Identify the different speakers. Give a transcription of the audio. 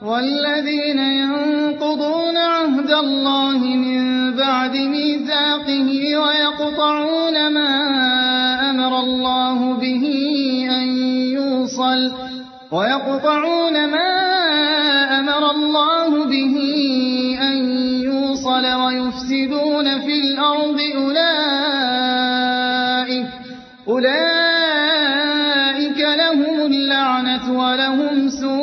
Speaker 1: والذين ينقضون عهد الله من بعد ميثاقه ويقطعون ما أمر الله به أن يوصل ويفسدون في الأرض أولئك لهم اللعنة ولهم سوء